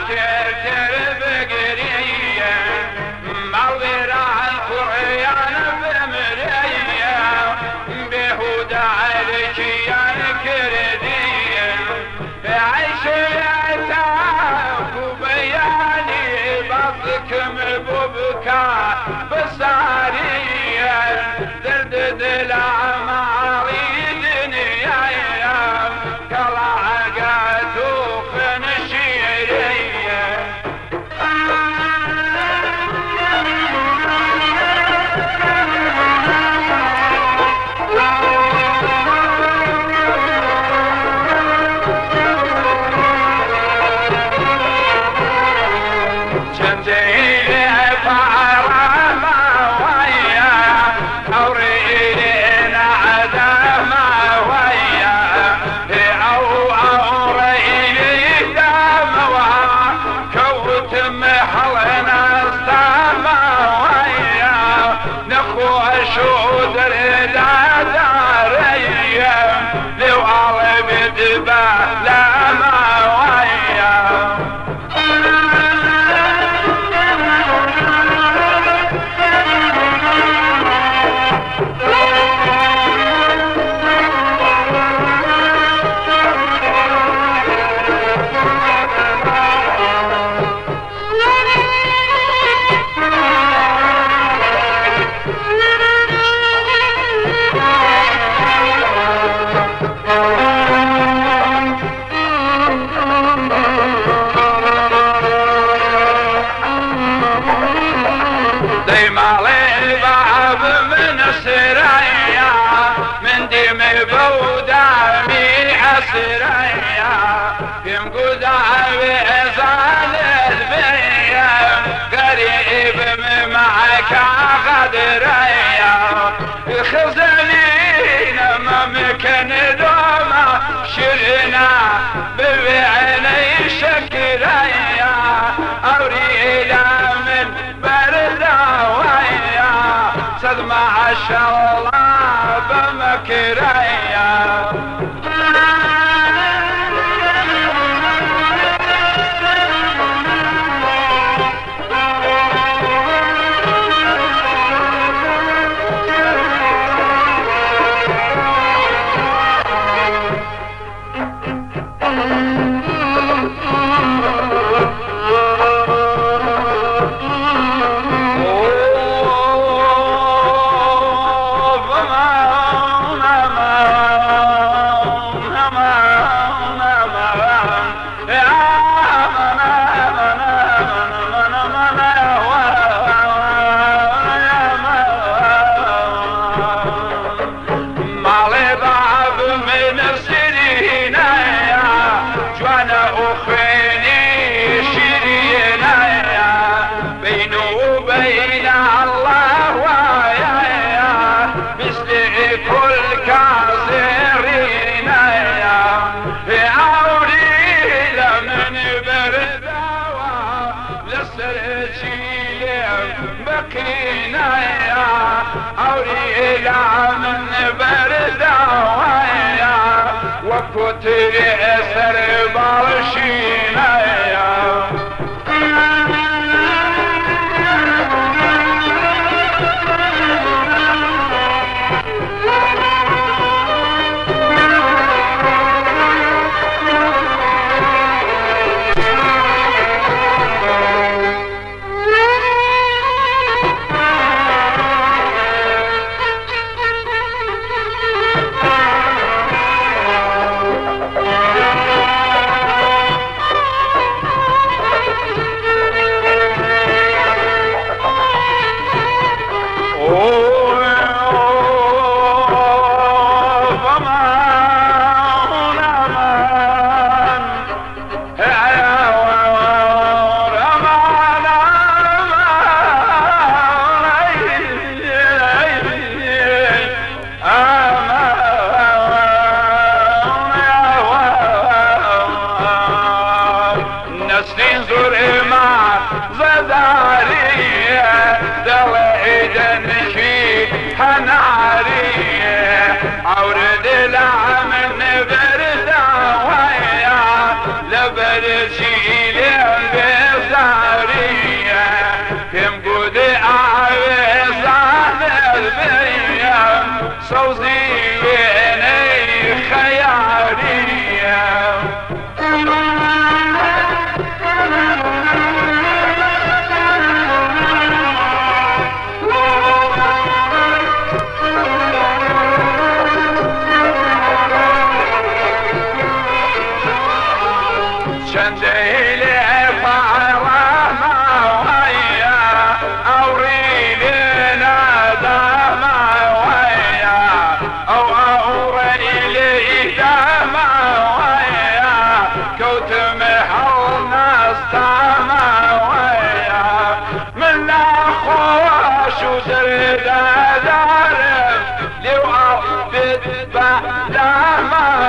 ترتر بقرية مغيرة القريان بمرية بهدى عليك يا الكردية عيش يتاك وبياني بضكم ببكاء بصارية دردد الأعماري دنيايا كلاقات وخن شيرية شو درد دارية لو قلب دبا لا ما ويا بودامي عسرية يمقود عويزان البيا قريب معك غدرية خزنين ممكن دوما شرنا ببيعني شكرية أوريلا من بردوية صد ما شاء الله بمكرية أوريلا من بردوية وكتر أسر بالشينية أورد العمل بردا ويا لبرسيلي بزارية هم قدي عوزان البية صوزيني خيارية شنديلي فعرة معوية أوريني نادى معوية أو أوريلي معوية كوت محل ناس معوية من أخوش وزرد دارم لو أبد بلا